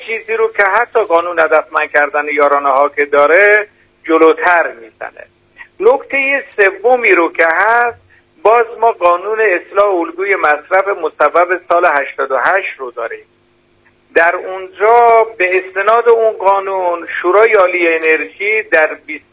چیزی رو که حتی قانون هدفمند کردن یارانه ها که داره جلوتر میزنه. نکته سومی رو که هست، باز ما قانون اصلاح الگوی مصرف مصوب سال 88 رو داریم. در اونجا به استناد اون قانون شورای عالی انرژی در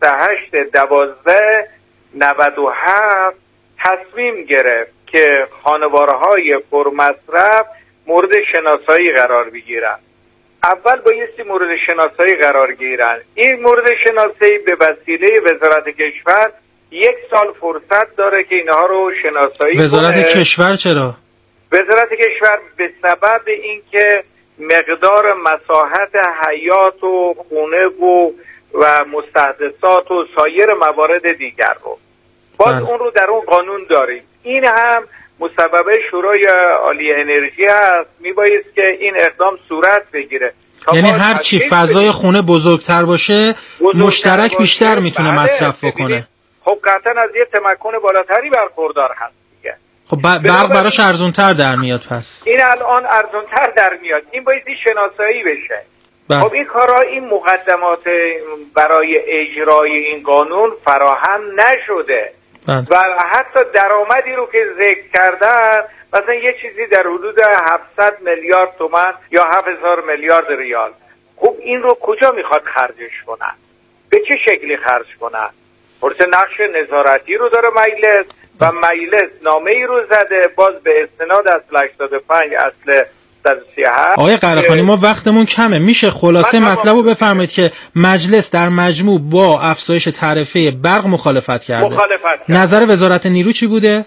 28/12/97 تصمیم گرفت که خانوارهای پرمصرف مورد شناسایی قرار بگیرن. اول بایستی مورد شناسایی قرار گیرن. این مورد شناسایی به وسیله وزارت کشور 1 سال فرصت داره که اینها رو شناسایی کنه. وزارت کشور چرا؟ وزارت کشور به سبب اینکه مقدار مساحت حیات و خونه و مستحدثات و سایر موارد دیگر رو باز اون رو در اون قانون داریم. این هم مصوبه شورای عالی انرژی هست، میبایست که این اقدام صورت بگیره. یعنی هر چی فضای خونه بزرگتر باشه مشترک بیشتر میتونه مصرف بکنه. خب قطعا از یه تمکن بالاتری برخوردار هست دیگه. خب برق براش ارزونتر در میاد. پس این الان ارزونتر در میاد، این بایستی شناسایی بشه. خب این کارها، این مقدمات برای اجرای این قانون فراهم نشده و حتی درآمدی رو که ذکر کردن، مثلا یه چیزی در حدود 700 میلیارد تومان یا 7000 میلیارد ریال. خب این رو کجا میخواد خرجش کنن؟ به چه شکلی خرج کنن؟ پرسه نقش نظارتی رو داره مجلس و مجلس نامه ای رو زده باز به استناد اصل 85 اصل 137. آقای قرهخانی ما وقتمون کمه، میشه خلاصه مطلب رو بفرمایید که مجلس در مجموع با افزایش تعرفه برق مخالفت کرده. نظر وزارت نیرو چی بوده؟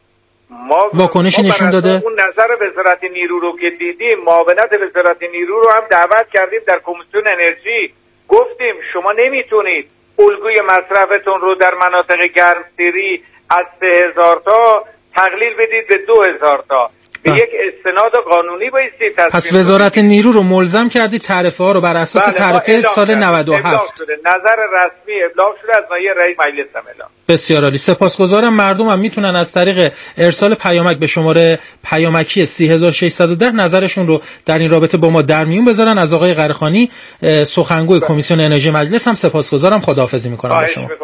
واکنشی نشون داده؟ اون نظر وزارت نیرو رو که دیدیم، معاونت وزارت نیرو رو هم دعوت کردیم در کمیسیون انرژی، گفتیم شما نمیتونید الگوی مصرفتون رو در مناطق گرمسیری از 3000 تا تقلیل بدید به 2000 تا. به یک استناد قانونی بایستی تصمیم. پس وزارت نیرو رو ملزم کردید تعرفه ها رو بر اساس تعرفه سال 97. نظر رسمی ابلاغ شده از نایب رئیس مجلس هم اعلام. بسیار عالی، سپاسگزارم. مردم هم میتونن از طریق ارسال پیامک به شماره پیامکی 30610 نظرشون رو در این رابطه با ما در میون بذارن. از آقای قرهخانی سخنگوی کمیسیون انرژی مجلس هم سپاسگزارم. خداحافظی میکنم با شما.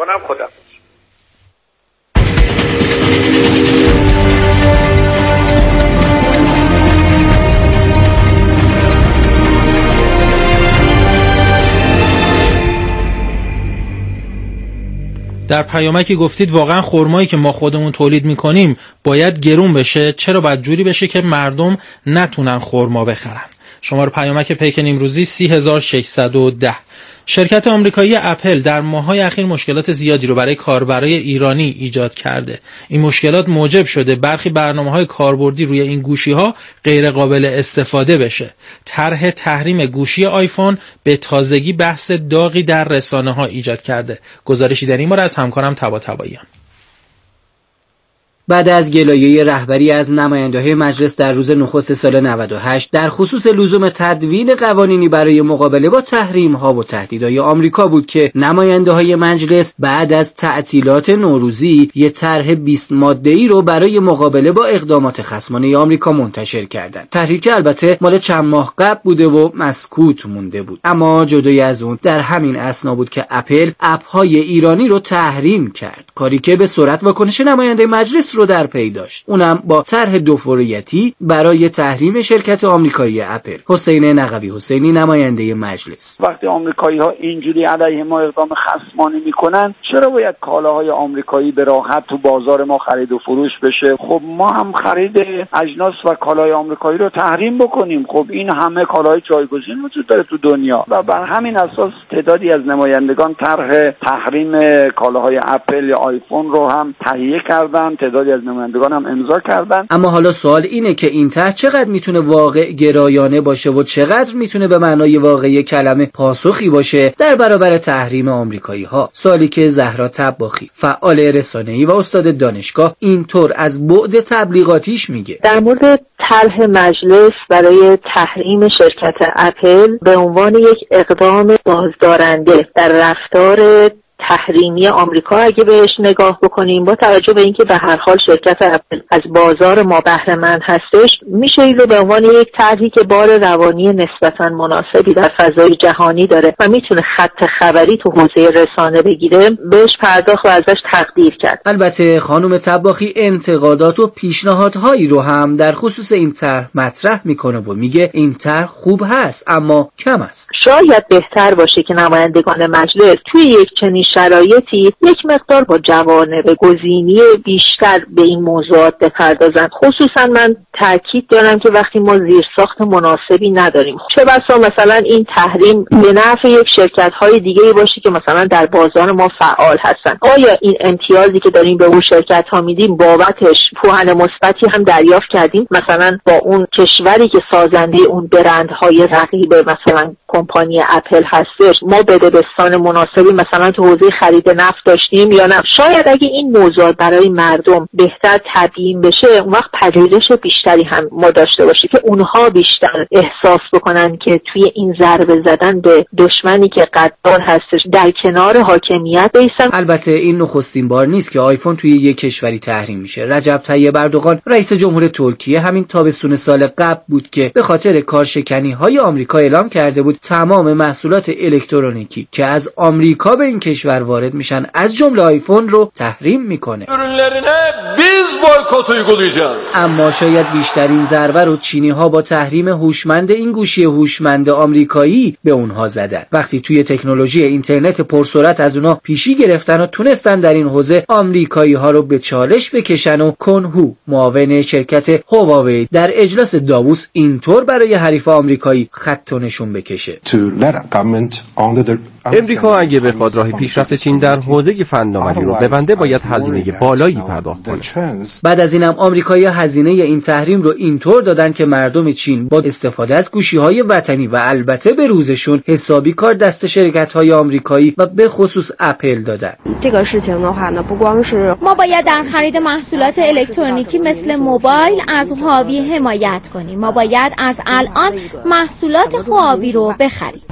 در پیامکی گفتید واقعا خرمایی که ما خودمون تولید میکنیم باید گرون بشه، چرا باید جوری بشه که مردم نتونن خرما بخرن؟ شماره پیامک پیک نیمروزی 30610. شرکت آمریکایی اپل در ماه‌های اخیر مشکلات زیادی رو برای کاربرای ایرانی ایجاد کرده. این مشکلات موجب شده برخی برنامه‌های کاربردی روی این گوشی‌ها غیر قابل استفاده بشه. طرح تحریم گوشی آیفون به تازگی بحث داغی در رسانه‌ها ایجاد کرده. گزارشی در این باره از همکارم طباطباییان. بعد از گلایه رهبری از نماینده‌های مجلس در روز نخست سال 98 در خصوص لزوم تدوین قوانینی برای مقابله با تحریم‌ها و تهدیدهای آمریکا بود که نماینده‌های مجلس بعد از تعطیلات نوروزی یک طرح 20 ماده‌ای رو برای مقابله با اقدامات خصمانه آمریکا منتشر کردند. طرحی که البته مال چند ماه قبل بوده و مسکوت مونده بود. اما جدای از اون در همین اثنا بود که اپل اپ‌های ایرانی رو تحریم کرد، کاری که به سرعت واکنش نماینده مجلس رو در پی داشت، اونم با طرح دوفوریتی برای تحریم شرکت آمریکایی اپل. حسین نقوی حسینی نماینده مجلس: وقتی آمریکایی‌ها اینجوری علیه ما اقدام خصمانه میکنن، چرا باید کالاهای آمریکایی به راحت تو بازار ما خرید و فروش بشه؟ خب ما هم خرید اجناس و کالای آمریکایی رو تحریم بکنیم. خب این همه کالای جایگزین وجود داره تو دنیا و بر همین اساس تعدادی از نمایندگان طرح تحریم کالاهای اپل یا آیفون رو هم تهیه کردن، تعدادی از نمایندگان هم امضا کردن. اما حالا سوال اینه که این طرح چقدر میتونه واقع گرایانه باشه و چقدر میتونه به معنای واقعی کلمه پاسخی باشه در برابر تحریم آمریکایی ها؟ سوالی که زهرا طباخی، فعال رسانه‌ای و استاد دانشگاه، اینطور از بعد تبلیغاتیش میگه. در مورد طرح مجلس برای تحریم شرکت اپل به عنوان یک اقدام بازدارنده در رفتار تحریمی آمریکا اگه بهش نگاه بکنیم، با توجه به اینکه به هر حال شرکت اپل از بازار ما بهره مند هستش، میشه این رو به عنوان یک طرحی که بار روانی نسبتاً مناسبی در فضای جهانی داره و میتونه خط خبری تو حوزه رسانه بگیره بهش پرداخت و ازش تقدیر کرد. البته خانم طباخی انتقادات و پیشنهادهایی رو هم در خصوص این طرح مطرح میکنه و میگه این طرح خوب هست اما کم است. شاید بهتر باشه که نمایندگان مجلس توی یک چنین شرایطی یک مقدار با جوانب گزینی بیشتر به این موضوعات بپردازن. خصوصا من تاکید دارم که وقتی ما زیرساخت مناسبی نداریم، چه بسا مثلا این تحریم به نفع یک شرکت‌های دیگه‌ای باشه که مثلا در بازار ما فعال هستن، آیا این امتیازی که داریم به اون شرکت‌ها میدیم بابتش پوان مثبتی هم دریافت کردیم؟ مثلا با اون کشوری که سازنده اون برندهای رقیب مثلا کمپانی اپل هستش ما بدبستان مناسبی مثلا تو حوزه خرید نفت داشتیم یا نه؟ شاید اگه این موضوع برای مردم بهتر تبیین بشه اون وقت پذیرش بیشتری هم ما داشته باشه که اونها بیشتر احساس بکنن که توی این ضربه زدن به دشمنی که قدار هستش در کنار حاکمیت بیستن. البته این نخستین بار نیست که آیفون توی یک کشوری تحریم میشه. رجب طیب اردوغان رئیس جمهور ترکیه همین تابستون سال قبل بود که به خاطر کارشکنی‌های آمریکا اعلام کرده بود تمام محصولات الکترونیکی که از آمریکا به این کشور وارد میشن از جمله آیفون رو تحریم میکنه. اما شاید بیشترین ضربه رو چینی‌ها با تحریم هوشمند این گوشی هوشمند آمریکایی به اونها زدن. وقتی توی تکنولوژی اینترنت پرسرعت از اونها پیشی گرفتن و تونستن در این حوزه آمریکایی‌ها رو به چالش بکشن و کنهو معاون شرکت هواوی در اجلاس داووس اینطور برای حریف آمریکایی خط و نشون بکشه. امریکا اگه بخواد راه پیشرفت چین در حوزه فناوری رو ببنده باید هزینه بالایی پرداخت کنه. بعد از اینم آمریکایی‌ها هزینه این تحریم رو اینطور دادن که مردم چین با استفاده از گوشی‌های وطنی و البته به روزشون حسابی کار دست شرکت‌های آمریکایی و به خصوص اپل دادن. ما باید در خرید محصولات الکترونیکی مثل موبایل از هواوی حمایت کنیم. ما باید از الان محصولات هواوی رو بخریم.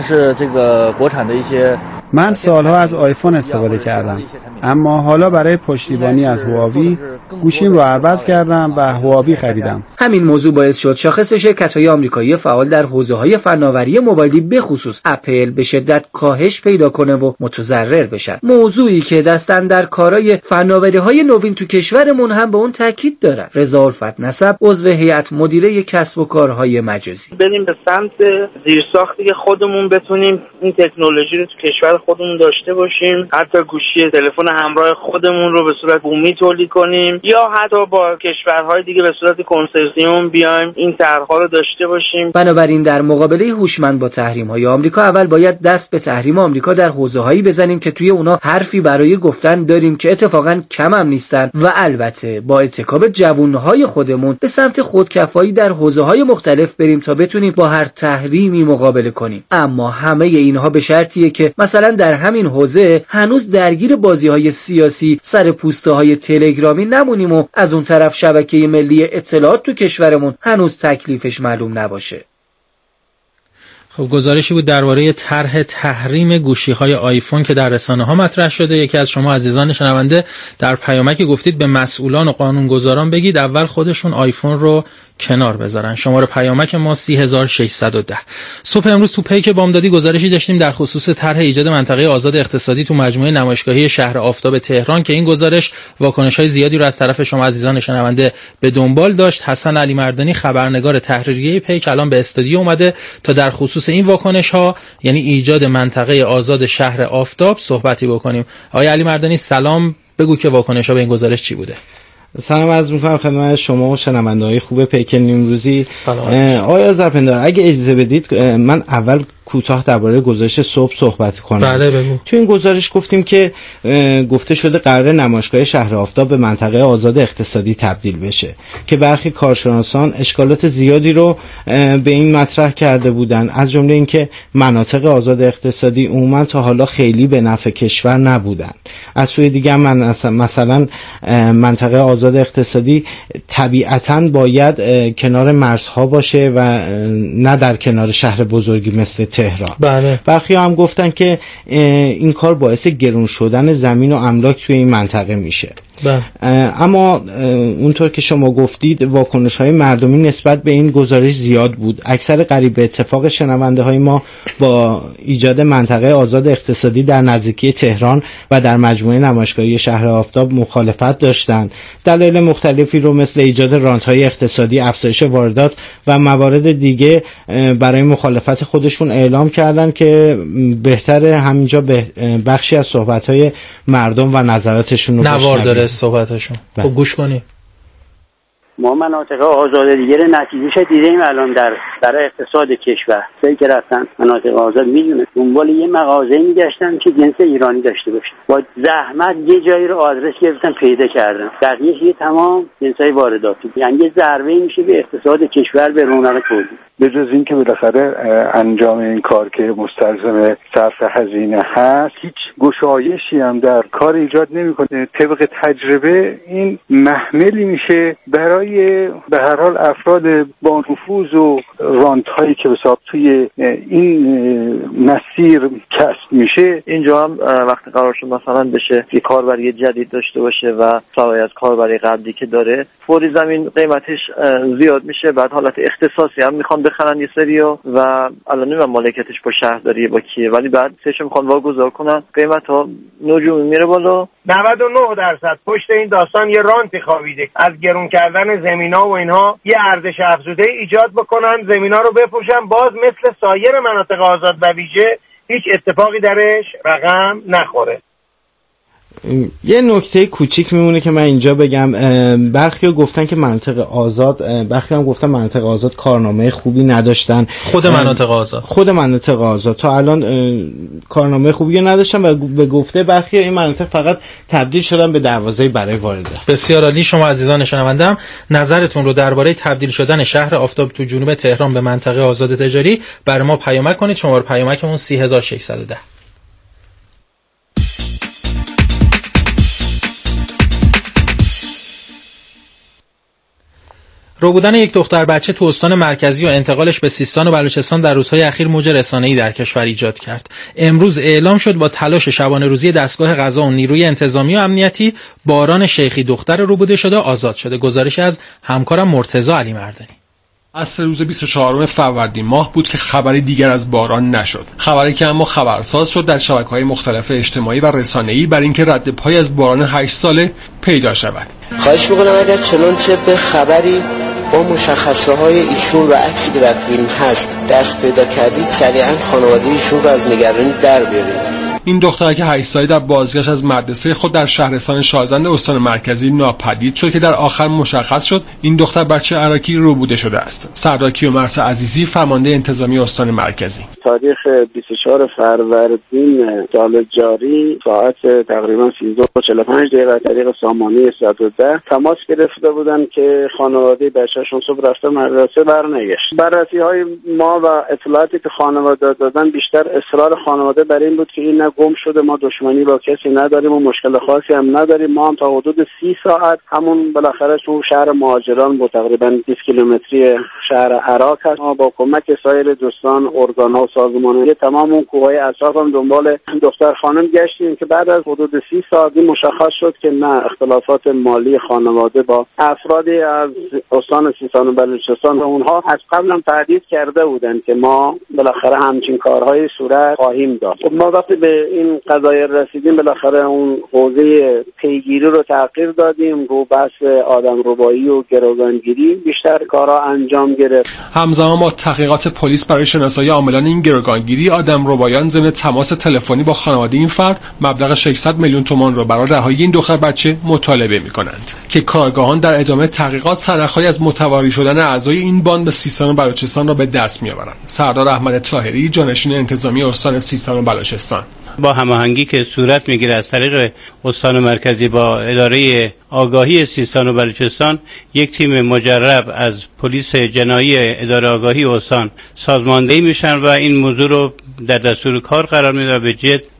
من سالها از آیفون استفاده کردم، اما حالا برای پشتیبانی از هواوی گوشیم رو عوض کردم و هواوی خریدم. همین موضوع باعث شد شاخص شرکت‌های آمریکایی فعال در حوزه‌های فناوری موبایلی به خصوص اپل به شدت کاهش پیدا کنه و متضرر بشن. موضوعی که دست اندر کارای فناوری‌های نوین تو کشورمون هم به اون تاکید دارن. رضا الفت نسب عضو هیئت مدیره کسب و کارهای مجازی. بریم به سمت زیرساختی که خودمون بتونیم این تکنولوژی رو تو کشور خودمون داشته باشیم، حتی گوشی تلفن همراه خودمون رو به صورت بومی تولید کنیم یا حتی با کشورهای دیگه به صورت کنسرسیوم بیایم این طرح‌ها رو داشته باشیم. بنابراین در مقابله هوشمند با تحریم‌های آمریکا اول باید دست به تحریم آمریکا در حوزه‌هایی بزنیم که توی اونا حرفی برای گفتن داریم که اتفاقاً کم هم نیستن و البته با اتکاب جوانهای خودمون به سمت خودکفایی در حوزه‌های مختلف بریم تا بتونیم با هر تحریمی مقابله کنیم. اما همه اینها به شرطیه که مثلا در همین حوزه هنوز درگیر بازی‌های سیاسی سر پوسته‌های تلگرامی نمونیم و از اون طرف شبکه ملی اطلاعات تو کشورمون هنوز تکلیفش معلوم نباشه. خب گزارشی بود درباره طرح تحریم گوشی‌های آیفون که در رسانه‌ها مطرح شده. یکی از شما عزیزان شنونده در پیامکی گفتید به مسئولان و قانونگذاران بگید اول خودشون آیفون رو کنار بذارن. شماره پیامک ما 30610. صبح امروز تو پیک بامدادی گزارشی داشتیم در خصوص طرح ایجاد منطقه آزاد اقتصادی تو مجموعه نمایشگاهی شهر آفتاب تهران که این گزارش واکنش‌های زیادی رو از طرف شما عزیزان شنونده به دنبال داشت. حسن علی مردانی خبرنگار تحریریه پیک الان به استودیو اومده تا در خصوص این واکنش‌ها یعنی ایجاد منطقه آزاد شهر آفتاب صحبتی بکنیم. آقای علی مردانی سلام، بگو که واکنش‌ها به این گزارش چی بوده؟ سلام عرض می‌کنم خدمت شما و شنونده‌های خوب پیک نیمروزی. آقای آذرپندار اگه اجازه بدید من اول کوتاه درباره گزارش صبح صحبت کنم. بله بگو. تو این گزارش گفتیم که گفته شده قرار نمایشگاه شهر آفتاب به منطقه آزاد اقتصادی تبدیل بشه که برخی کارشناسان اشکالات زیادی رو به این مطرح کرده بودن، از جمله اینکه مناطق آزاد اقتصادی عموما تا حالا خیلی به نفع کشور نبودن. از سوی دیگه مثلا منطقه آزاد اقتصادی طبیعتاً باید کنار مرزها باشه و نه در کنار شهر بزرگی مثل تهران. بله. برخی هم گفتن که این کار باعث گرون شدن زمین و املاک توی این منطقه میشه. اما اونطور که شما گفتید واکنش‌های مردمی نسبت به این گزارش زیاد بود. اکثر قریب به اتفاق شنونده های ما با ایجاد منطقه آزاد اقتصادی در نزدیکی تهران و در مجموعه نمایشگاهی شهر آفتاب مخالفت داشتند. دلایل مختلفی رو مثل ایجاد رانت‌های اقتصادی، افزایش واردات و موارد دیگه برای مخالفت خودشون اعلام کردن که بهتره همینجا به بخشی از صحبت‌های مردم و نظراتشون رو نوار صحبتشون. خب گوش کنید. ما مناطق آزاد دیگه نتیجهش دیدیم الان در اقتصاد کشور. سری که رفتن مناطق آزاد میدونه دنبال یه مغازه میگشتن که جنس ایرانی داشته باشه. با زحمت یه جایی رو آدرس گرفتن پیدا کردن. بقیه‌اش یه تمام جنسای وارداتی. یعنی یه ضربه میشه به اقتصاد کشور، به رونق تولید. به جز این که بالاخره انجام این کار که مستلزم صرف هزینه هست، هیچ گشایشی هم در کار ایجاد نمیکنه. طبق تجربه این محملی میشه برای به هر حال افراد با نفوذ و رانت‌هایی که به حساب توی این مسیر کسب میشه. اینجا هم وقتی قرار شد مثلا بشه یه کاربری جدید داشته باشه و سوای از کاربری قبلی که داره، فوری زمین قیمتش زیاد میشه. بعد حالت اختصاصی هم میخوان بخرن یه سریو و الان نمیدونم مالکیتش با شهرداری با کیه، ولی بعد سه‌شو میخوان واگذار کنن، قیمت ها نجومی میره بالا. 99% پشت این داستان یه رانتی خوابیده. از گرون کردن زمینا و اینها یه ارزش افزوده ایجاد بکنن، زمینا رو بفروشن، باز مثل سایر مناطق آزاد و ویژه هیچ اتفاقی درش رقم نخوره. یه نکته کوچیک میمونه که من اینجا بگم. برخی گفتن که منطقه آزاد، برخی هم گفتن منطقه آزاد کارنامه خوبی نداشتن. خود مناطق آزاد تا الان کارنامه خوبی نداشتن و به گفته برخی این مناطق فقط تبدیل شدن به دروازه برای واردات. بسیار عالی. شما عزیزان شنونده‌ام نظرتون رو درباره تبدیل شدن شهر آفتاب تو جنوب تهران به منطقه آزاد تجاری برای ما پیامک کنید. شماره پیامکمون 30610. رو بودن یک دختر بچه تو استان مرکزی و انتقالش به سیستان و بلوچستان در روزهای اخیر موج رسانه‌ای در کشور ایجاد کرد. امروز اعلام شد با تلاش شبانه روزی دستگاه قضا و نیروی انتظامی و امنیتی باران شیخی دختر روبوده شده آزاد شده. گزارش از همکارم مرتضی علی مردانی. عصر روز 24 فروردین ماه بود که خبری دیگر از باران نشد. خبری که اما خبرساز شد در شبکه‌های مختلف اجتماعی و رسانه‌ای بر اینکه رد پای از باران 8 ساله پیدا شود. خواهش می‌کنم اگر چنانچه به خبری با مشخصه های ایشون و عکسی که در فیلم هست دست پیدا کردید، سریعا خانواده ایشون رو از نگرانی در بیارید. این دختر که 8 ساله در بازگشت از مدرسه خود در شهرستان شازند استان مرکزی ناپدید شد که در آخر مشخص شد این دختر بچه عراقی روبوده شده است. سردار کیومرث عزیزی فرمانده انتظامی استان مرکزی: تاریخ 24 فروردین سال جاری ساعت تقریبا 13:45 دقیقه طریق سامانه 110 تماس گرفته بودند که خانواده بچه‌شون صبح رفته مدرسه برنگشت. بررسی‌های ما و اطلاعاتی که خانواده دادن بیشتر اصرار خانواده بر این بود که این گم شده، ما دشمنی با کسی نداریم و مشکل خاصی هم نداریم. ما هم تا حدود 30 ساعت همون بالاخره تو شهر مهاجران با تقریبا 20 کیلومتری شهر عراق هست. ما با کمک سایر دوستان، ارگان‌ها و سازمان‌های تمام اون کوههای اطراف هم دنبال دختر خانم گشتیم که بعد از حدود 30 ساعت مشخص شد که نه، اختلافات مالی خانواده با افرادی از استان سیستان و بلوچستان و اونها از قبل هم تهدید کرده بودند که ما بالاخره همچین کارهای صورت خواهیم داشت. ما وقتی به این قضایا رسیدیم بالاخره اون حوزه پیگیری رو تغییر دادیم، رو بحث آدمربایی و گروگانگیری بیشتر کارا انجام گرفت. همزمان با تحقیقات پلیس برای شناسایی عاملان این گروگانگیری، آدمربایان ضمن تماس تلفنی با خانواده این فرد مبلغ 600 میلیون تومان را برای رهایی این دختر بچه مطالبه می‌کنند که کارگاهان در ادامه تحقیقات سرنخ‌هایی از متواری شدن اعضای این باند به سیستان و بلوچستان را به دست می‌آورند. سردار احمد طاهری جانشین انتظامی استان سیستان و بلوچستان: با هماهنگی که صورت میگیره از طریق استان مرکزی با اداره آگاهی سیستان و بلوچستان، یک تیم مجرب از پلیس جنایی اداره آگاهی استان سازماندهی میشن و این موضوع رو در دستور کار قرار میده و به جد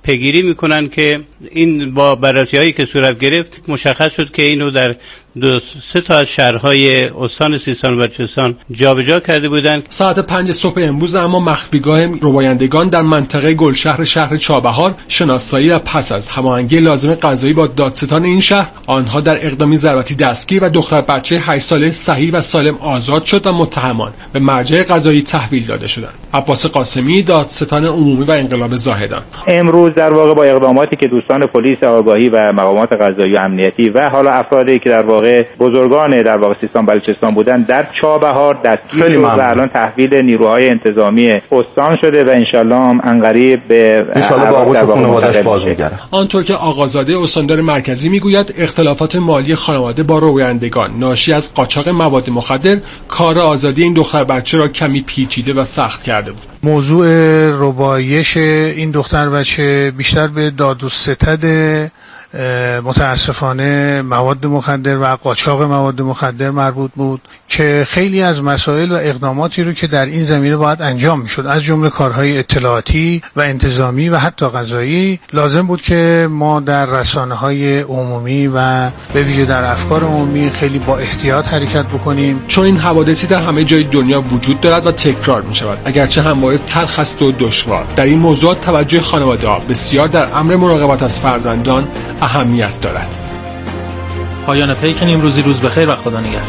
پیگیری میکنن که این با بررسی هایی که صورت گرفت مشخص شد که اینو در 2-3 تا از شهرهای استان سیستان و بلوچستان جابجا کرده بودند. ساعت 5 صبح امروز اما مخفیگاه ربایندگان در منطقه گلشهر شهر چابهار شناسایی و پس از هماهنگی لازم قضایی با دادستان این شهر آنها در اقدامی ضربتی دستگیر و دختر بچه 8 ساله صحیح و سالم آزاد شد و متهمان به مرجع قضایی تحویل داده شدند. عباس قاسمی، دادستان عمومی و انقلاب زاهدان. امروز در واقع با اقداماتی که دوستان پلیس آگاهی و مقامات قضایی و امنیتی و حالا افرادی که در واقع بزرگان در واقع سیستان بلوچستان بودن در چابهار دستگیر شد و الان تحویل نیروهای انتظامی استان شده و انشالله هم انقریب به آغوش خانواده‌اش باز می‌گردن. آنطور که آقازاده استاندار مرکزی میگوید اختلافات مالی خانواده با ربایندگان ناشی از قاچاق مواد مخدر کار آزادی این دختر بچه را کمی پیچیده و سخت کرده بود. موضوع ربایش این دختر بچه بیشتر به داد و ستد متاسفانه مواد مخدر و قاچاق مواد مخدر مربوط بود که خیلی از مسائل و اقداماتی رو که در این زمینه باید انجام میشد از جمله کارهای اطلاعاتی و انتظامی و حتی قضایی لازم بود که ما در رسانه‌های عمومی و به ویژه در افکار عمومی خیلی با احتیاط حرکت بکنیم، چون این حوادثی در همه جای دنیا وجود دارد و تکرار می شود اگرچه همواره تلخ است و دشوار. در این موضوع توجه خانواده‌ها بسیار در امر مراقبت از فرزندان اهمیت دارد. پایان پیک نیمروزی، روز بخیر و خدا نگهدار.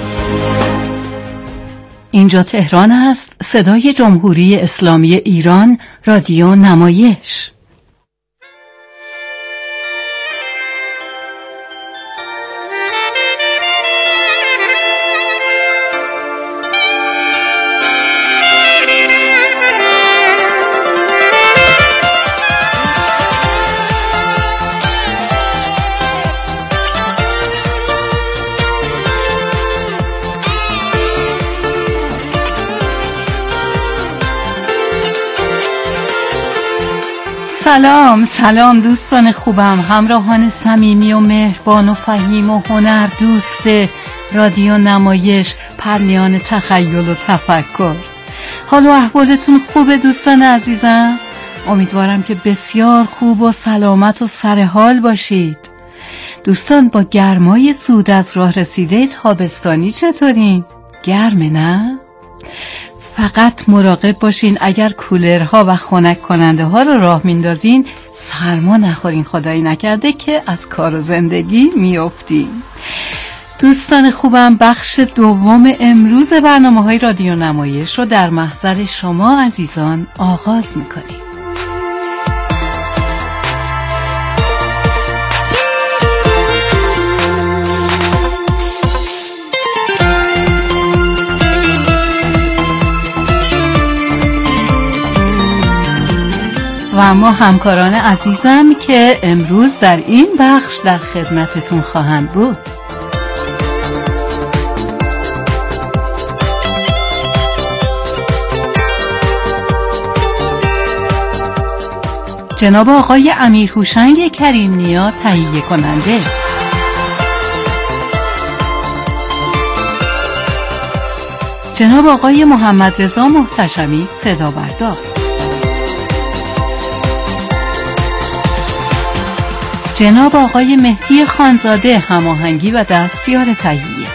اینجا تهران است، صدای جمهوری اسلامی ایران، رادیو نمایش. سلام دوستان خوبم، همراهان صمیمی و مهربان و فهیم و هنر دوست رادیو نمایش، پرنیان تخیل و تفکر. حال و احوالتون خوبه دوستان عزیزم؟ امیدوارم که بسیار خوب و سلامت و سرحال باشید. دوستان با گرمای زود از راه رسیده تابستانی چطورین؟ گرمه نه؟ فقط مراقب باشین اگر کولرها و خنک کننده ها رو راه میندازین سرما نخورین، خدایی نکرده که از کار و زندگی میافتین. دوستان خوبم، بخش دوم امروز برنامه‌های رادیو نمایش رو در محضر شما عزیزان آغاز میکنیم. و اما همکاران عزیزم که امروز در این بخش در خدمتتون خواهند بود: جناب آقای امیر هوشنگ کریم نیا تهیه کننده، جناب آقای محمد رضا محتشمی صدا بردار، جناب آقای مهدی خانزاده هماهنگی و دستیار تهیه،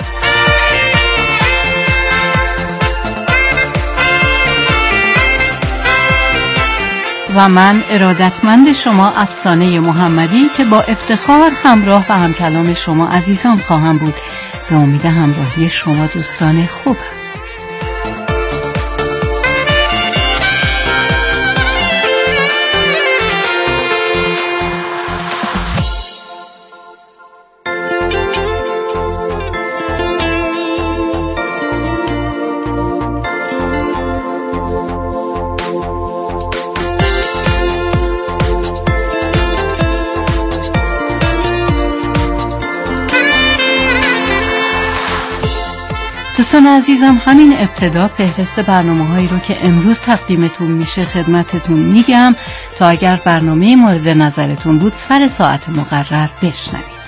و من ارادتمند شما افسانه محمدی که با افتخار همراه و همکلام شما عزیزان خواهم بود. به امید همراهی شما دوستان خوبم. دوستان عزیزم، همین ابتدا فهرست برنامه‌هایی رو که امروز تقدیمتون میشه خدمتتون میگم تا اگر برنامه مورد نظرتون بود سر ساعت مقرر بشنوید.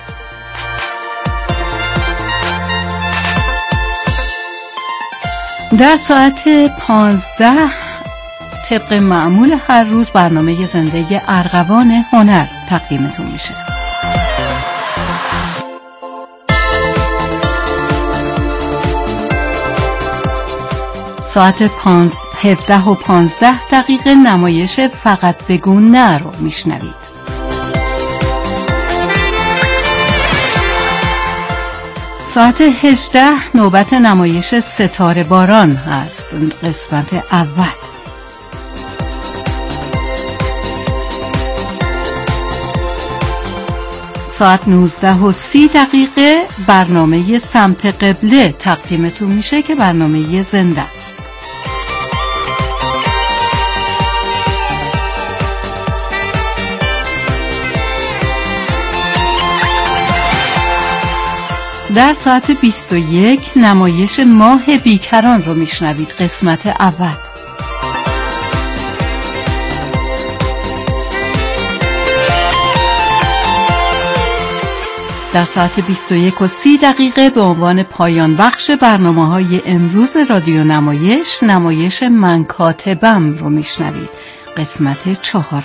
در ساعت 15 طبق معمول هر روز برنامه زنده ارغوان هنر تقدیمتون میشه. ساعت 17:15 نمایش فقط بگو نه رو میشنوید. ساعت 18 نوبت نمایش ستاره باران هست، قسمت اول. ساعت 19:30 برنامه سمت قبله تقدیمتون میشه که برنامه زنده است. در ساعت 21 نمایش ماه بیکران رو میشنوید، قسمت اول. در ساعت 21:30 به عنوان پایان بخش برنامه‌های امروز رادیو نمایش من کاتبم رو میشنوید، قسمت 4.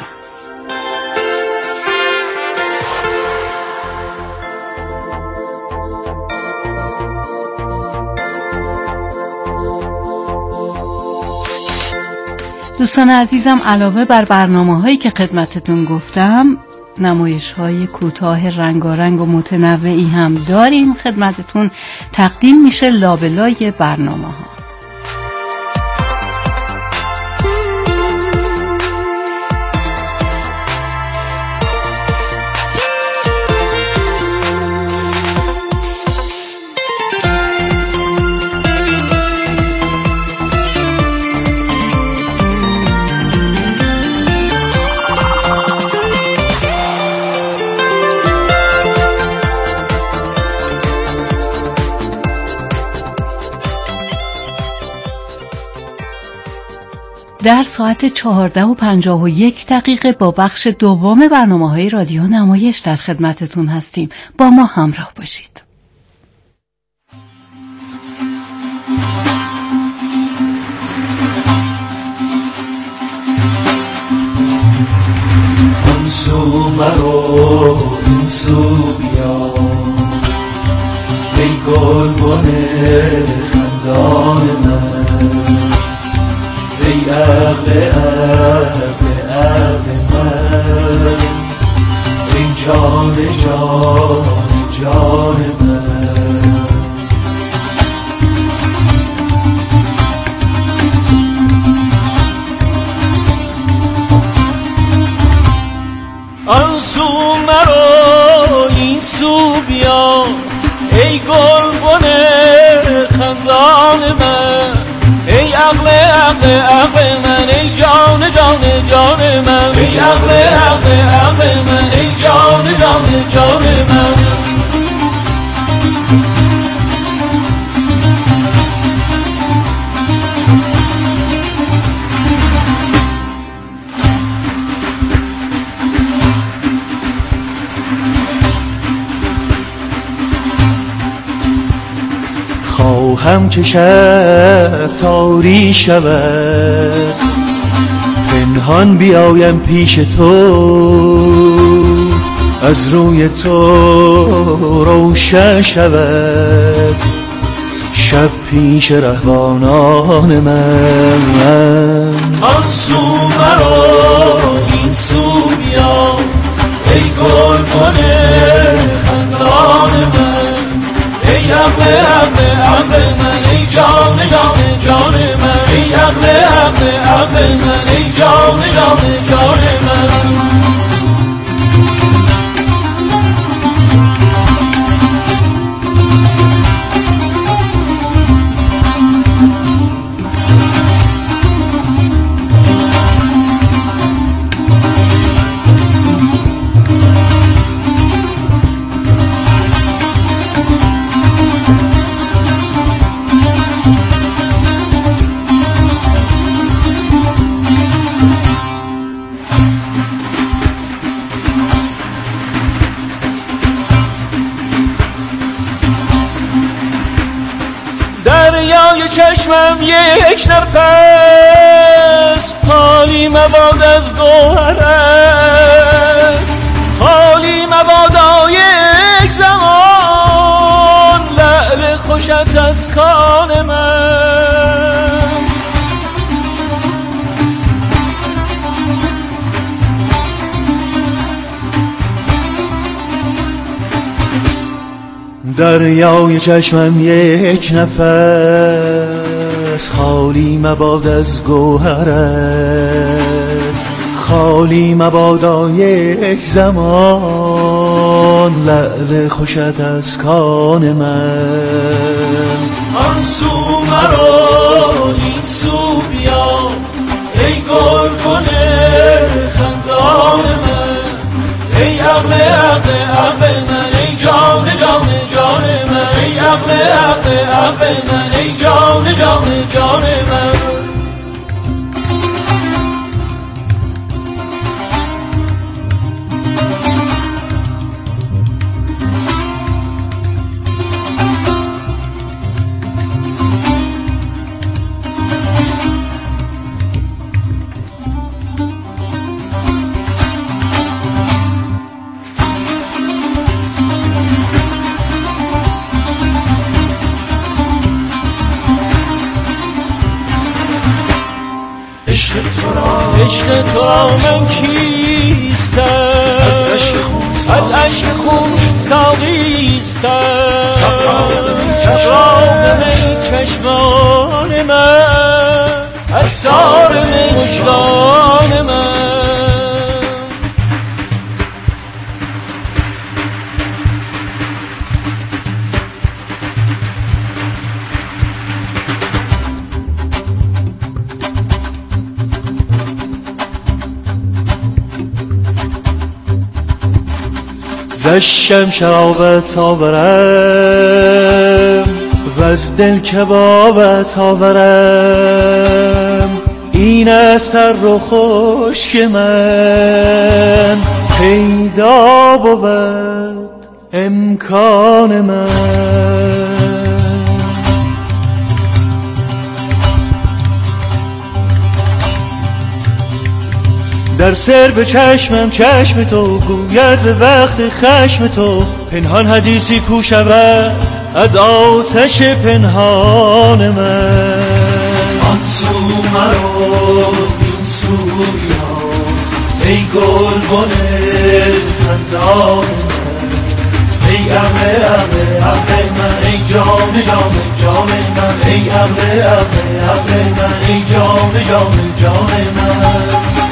دوستان عزیزم، علاوه بر برنامه‌هایی که خدمتتون گفتم، نمایش‌های کوتاه رنگارنگ و متنوعی هم داریم خدمتتون تقدیم میشه لابلای برنامه‌ها. در ساعت 14:51 با بخش دوم برنامه‌های رادیو نمایش در خدمتتون هستیم. با ما همراه باشید. اون سو مرو این سو بیا، ای گلبن خندان من، ای عقل من، ای جان من. آن سو مرو این سو بیا، ای گلبن خندان من، ای عقل من، ای جان من، ای عقل من، ای جان من. خواهم که شب تاری شود، پنهان بیایم پیش تو، از روی تو روشن شود شب پیش رهبانان من. آن سو مرو این سو بیا، ای گلبن خندان من، ای عقل من، ای جان من، ای عقل من، ای جان من. دریای چشمم یک نفس پای مباد از گوهرت، خالی مبادا یک زمان لعل خوشت از کان من. دریای چشمم یک نفس، خالی مباد از گوهرت، خالی مبادا یک زمان لعل خوشت از کان من. آن سو مرو این سو بیا ای گلگون خندان من، ای عقل عقل عقل من، ای جان جان جان من، ای عقل عقل عقل من، ای جان جان جان من. عشق تو من کیستم، از عشق خون ساقیستم، سبراب می چشمان من، از سار مژگان من. زشم شرابت آورم و از دل کبابت آورم، این است تر و خشک من، پیدا بود امکان من. در سر به چشمم چشم تو گوید به وقت خشم تو، پنهان حدیثی کو شود از آتش پنهان من. آن سو مرو این سو بیا ای گلبن خندان من، ای عقل عقل عقل من، ای جان جان جان من، ای عقل عقل عقل من، ای جان جان جان من.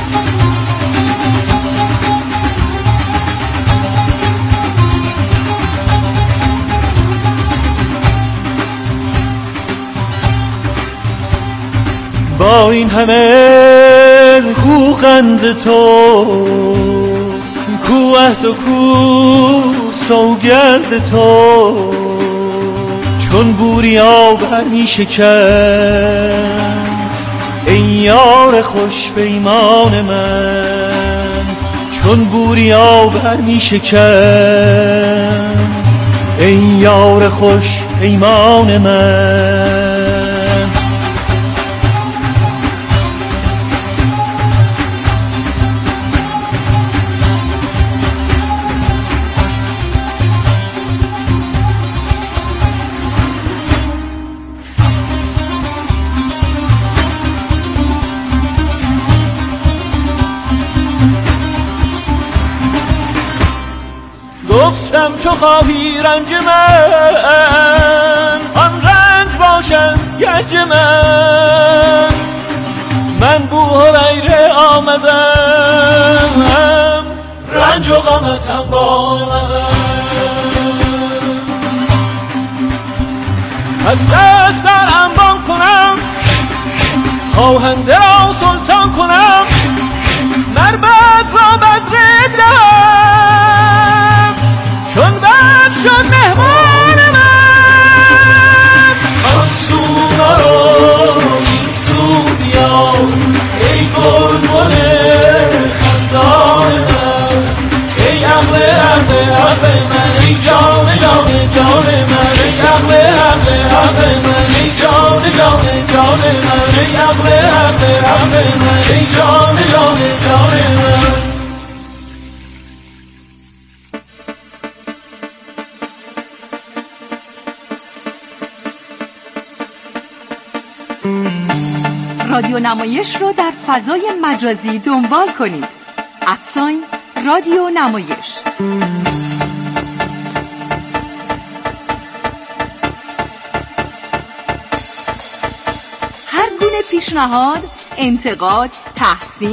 با این همه کو قند تو، کو عهد و کو سوگند تو، چون بوریا برمی شکن ای یار خوش پیمان من، چون بوریا برمی شکن ای یار خوش پیمان من. گفتم چو خواهی رنج من، آن رنج باشم گنج من، من بو هریره آمدم، رنج و غمتم با من. از دست در انبان کنم، خواهنده را سلطان کنم، مربط را بدر دم، چون بد شد مهمان من. آن سو مرو این سو بیا ای گلبن خندان من، ای عقل عقل عقل من، ای جان جان جان من، ای عقل عقل عقل من، ای جان جان جان من، ای عقل عقل عقل من، ای جان جان نمایش رو در فضای مجازی دنبال کنید. @رادیو نمایش. هر گونه پیشنهاد، انتقاد، تحسین